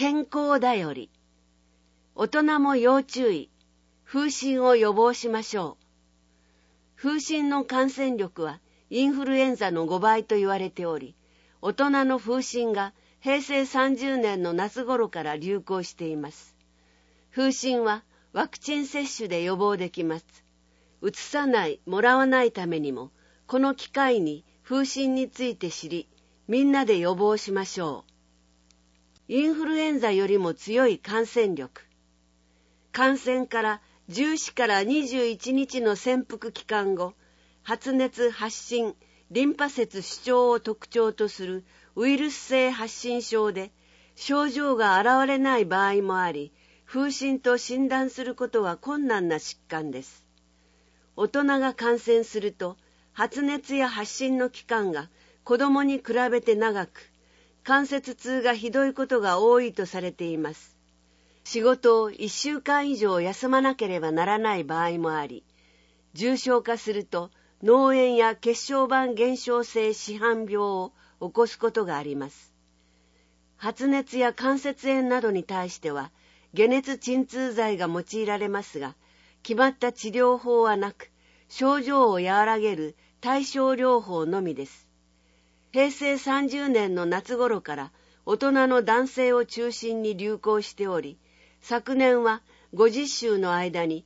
健康だより。大人も要注意。風疹を予防しましょう。風疹の感染力はインフルエンザの5倍と言われており、大人の風疹が平成30年の夏頃から流行しています。風疹はワクチン接種で予防できます。うつさない、もらわないためにも、この機会に風疹について知り、みんなで予防しましょう。インフルエンザよりも強い感染力。感染から14から21日の潜伏期間後、発熱、発疹、リンパ節主張を特徴とするウイルス性発疹症で、症状が現れない場合もあり、風疹と診断することは困難な疾患です。大人が感染すると、発熱や発疹の期間が子供に比べて長く、関節痛がひどいことが多いとされています。仕事を1週間以上休まなければならない場合もあり、重症化すると脳炎や血小板減少性紫斑病を起こすことがあります。発熱や関節炎などに対しては、解熱鎮痛剤が用いられますが、決まった治療法はなく、症状を和らげる対症療法のみです。平成30年の夏頃から大人の男性を中心に流行しており、昨年は50週の間に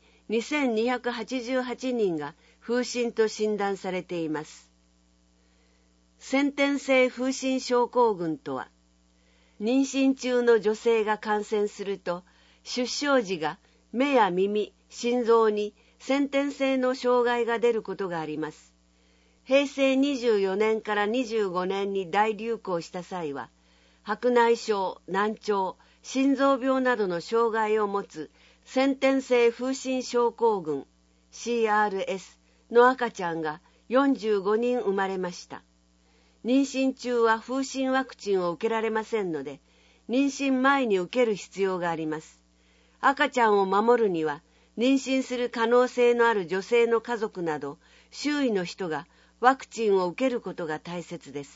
2288人が風疹と診断されています。先天性風疹症候群とは、妊娠中の女性が感染すると、出生時が目や耳、心臓に先天性の障害が出ることがあります。平成24年から25年に大流行した際は、白内障、難聴、心臓病などの障害を持つ先天性風疹症候群 CRS の赤ちゃんが45人生まれました。妊娠中は風疹ワクチンを受けられませんので、妊娠前に受ける必要があります。赤ちゃんを守るには、妊娠する可能性のある女性の家族など、周囲の人がワクチンを受けることが大切です。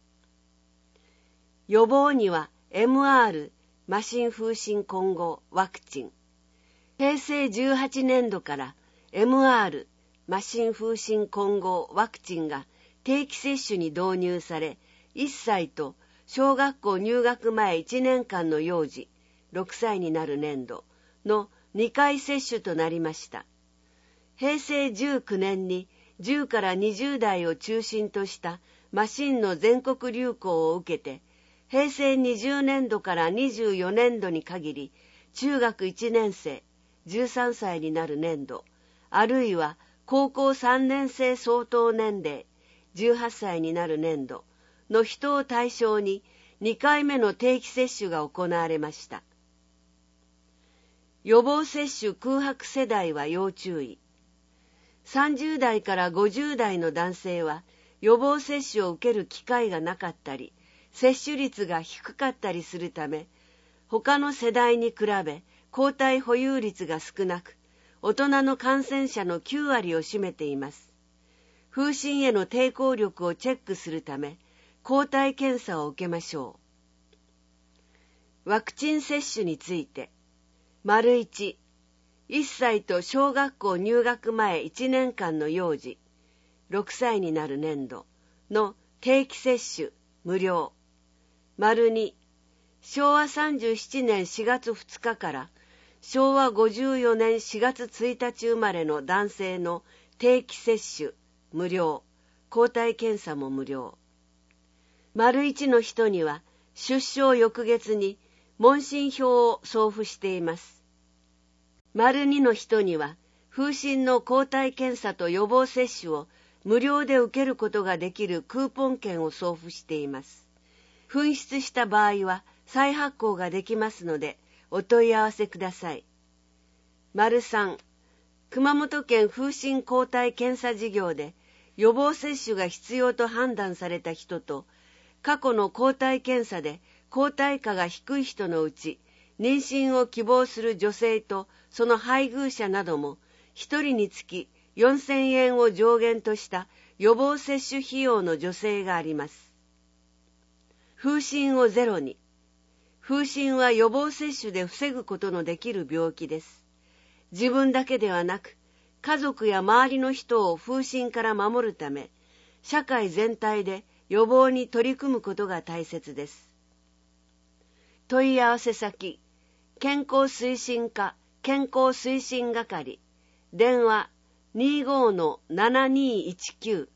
予防には MR 麻疹風疹混合ワクチン。平成18年度から MR 麻疹風疹混合ワクチンが定期接種に導入され、1歳と小学校入学前1年間の幼児、6歳になる年度の2回接種となりました。平成19年に10から20代を中心とした麻疹の全国流行を受けて、平成20年度から24年度に限り、中学1年生、13歳になる年度、あるいは高校3年生相当年齢、18歳になる年度の人を対象に2回目の定期接種が行われました。予防接種空白世代は要注意。30代から50代の男性は予防接種を受ける機会がなかったり、接種率が低かったりするため、他の世代に比べ抗体保有率が少なく、大人の感染者の9割を占めています。風疹への抵抗力をチェックするため、抗体検査を受けましょう。ワクチン接種について、1、1歳と小学校入学前1年間の幼児、6歳になる年度の定期接種無料。2、昭和37年4月2日から昭和54年4月1日生まれの男性の定期接種無料。抗体検査も無料。1の人には出生翌月に問診票を送付しています。2の人には風疹の抗体検査と予防接種を無料で受けることができるクーポン券を送付しています。紛失した場合は再発行ができますのでお問い合わせください。3、熊本県風疹抗体検査事業で予防接種が必要と判断された人と、過去の抗体検査で抗体価が低い人のうち、妊娠を希望する女性とその配偶者なども、1人につき4000円を上限とした予防接種費用の助成があります。風疹をゼロに。 風疹は予防接種で防ぐことのできる病気です。自分だけではなく、家族や周りの人を風疹から守るため、社会全体で予防に取り組むことが大切です。問い合わせ先、健康推進課健康推進係、電話 25-7219